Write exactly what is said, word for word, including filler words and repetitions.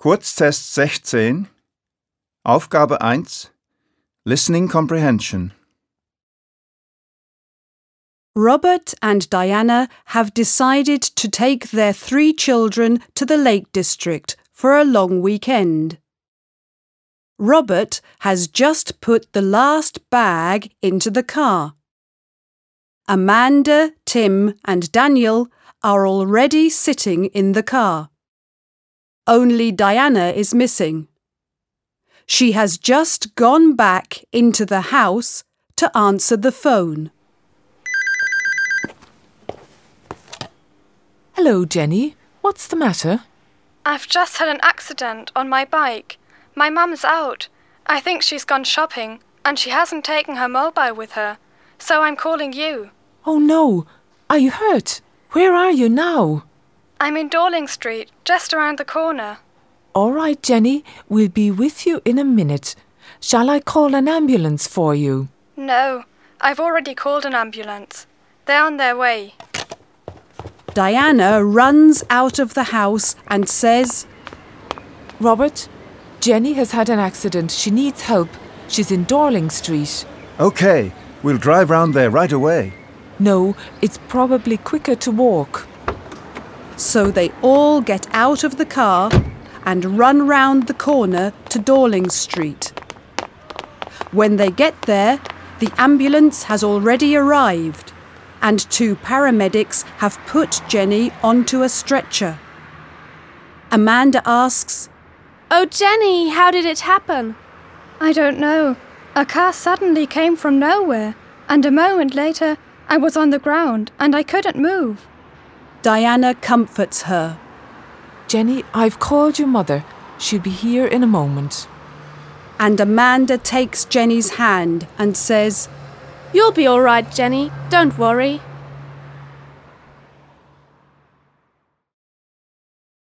Kurztest sechzehn, Aufgabe eins, Listening Comprehension. Robert and Diana have decided to take their three children to the Lake District for a long weekend. Robert has just put the last bag into the car. Amanda, Tim and Daniel are already sitting in the car. Only Diana is missing. She has just gone back into the house to answer the phone. Hello, Jenny. What's the matter? I've just had an accident on my bike. My mum's out. I think she's gone shopping and she hasn't taken her mobile with her. So I'm calling you. Oh no. Are you hurt? Where are you now? I'm in Dorling Street, just around the corner. All right, Jenny. We'll be with you in a minute. Shall I call an ambulance for you? No, I've already called an ambulance. They're on their way. Diana runs out of the house and says, Robert, Jenny has had an accident. She needs help. She's in Dorling Street. Okay, we'll drive round there right away. No, it's probably quicker to walk. So they all get out of the car and run round the corner to Dorling Street. When they get there, the ambulance has already arrived and two paramedics have put Jenny onto a stretcher. Amanda asks, Oh, Jenny, how did it happen? I don't know. A car suddenly came from nowhere, and a moment later I was on the ground and I couldn't move. Diana comforts her. Jenny, I've called your mother. She'll be here in a moment. And Amanda takes Jenny's hand and says, You'll be all right, Jenny. Don't worry.